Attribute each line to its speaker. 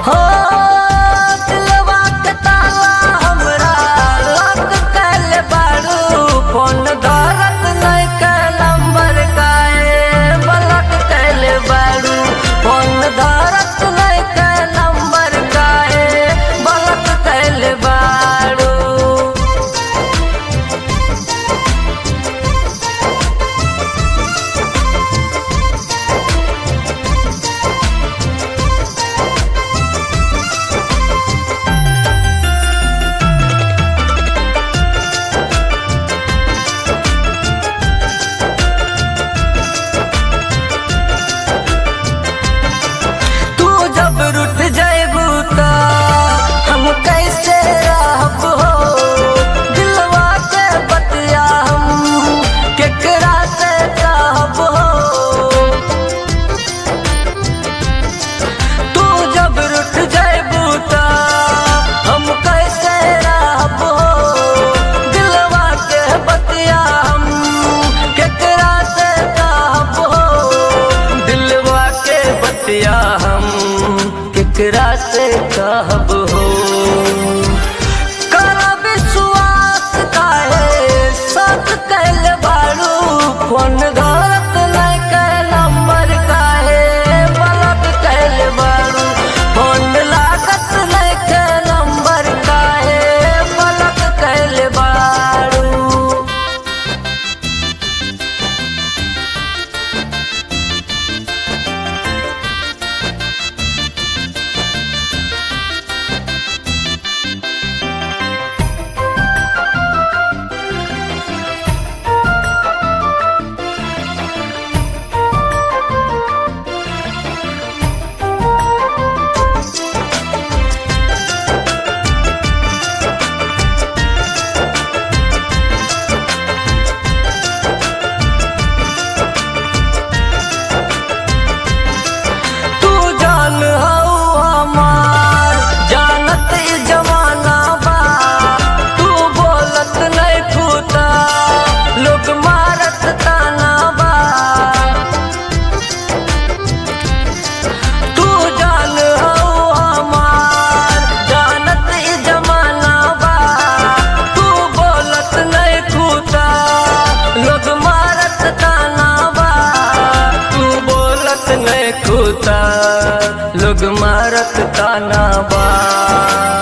Speaker 1: हो दिलवा के ताला हमरा लॉक कैले बारू फोन धरत नहीं के नंबर काहे ब्लॉक कैले बारू फोन धरत नहीं के नंबर काहे ब्लॉक कैले बारू। रूठ जाएबू तो हम कैसे रहब हो दिलवा के बतिया हम केकरा से कहब हो। तू जब रूठ जाएबू तो हम कैसे रहब हो दिलवा के बतिया हम केकरा से कहब हो दिलवा के बतिया हम केकरा से कहब हो। कर विश्वास काहे सब कैले बारू फोन धरत नहीं के नंबर काहे ब्लॉक कैले बारू फोन लागत नहीं के नंबर काहे ब्लॉक कैले बारू। लोग मारत ताना बा।